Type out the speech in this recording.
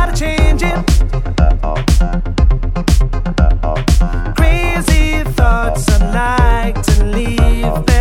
gotta change it. Crazy thoughts, I like to leave them.